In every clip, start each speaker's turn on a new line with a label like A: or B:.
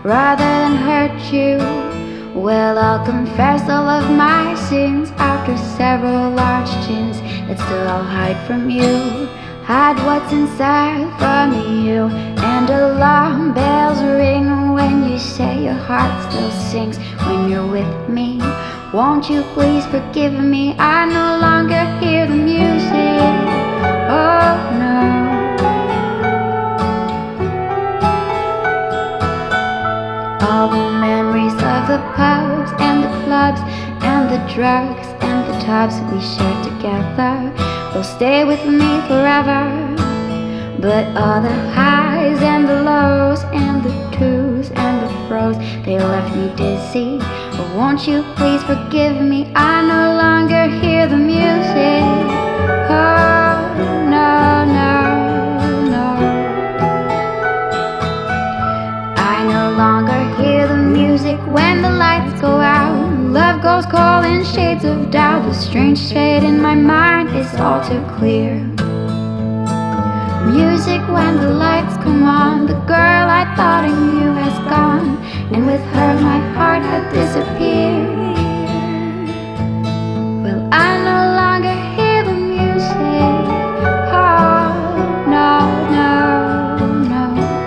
A: rather than hurt you. Well, I'll confess all of my sins after several large gins that still I'll hide from you. Hide what's inside from you, and alarm bells ring when you say your heart still sings when you're with me. Won't you please forgive me? I no longer hear the music. Oh no. All the memories of the pubs and the clubs and the drugs and the tubs we shared together will stay with me forever. But all the highs and the lows and the twos and the fro's, they left me dizzy. But won't you please forgive me? I no longer hear the music. Oh no, no, no. I no longer hear the music when the lights go out. Love goes cold in shades of doubt. The strange shade in my mind is all too clear. Music when the lights come on. The girl I thought I knew has gone, and with her my heart had disappeared. Well, I no longer hear the music. Oh, no, no, no.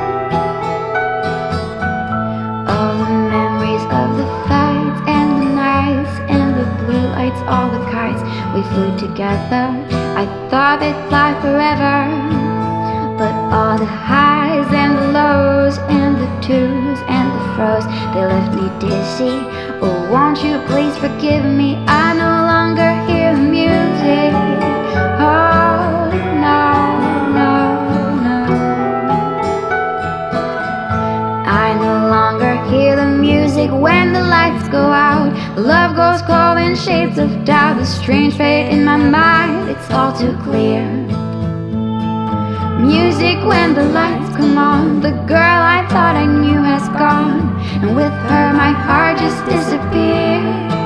A: All the memories of the fights and the nights and the blue lights, all the kites we flew together. I thought they'd fly forever. But all the highs and the lows and the twos and the fro's, they left me dizzy. Oh, won't you please forgive me? I no longer hear the music. Oh, no, no, no. I no longer hear the music when the lights go out. Love goes cold in shades of doubt. The strange fate in my mind, it's all too clear. Music when the lights come on. The girl I thought I knew has gone, and with her my heart just disappeared.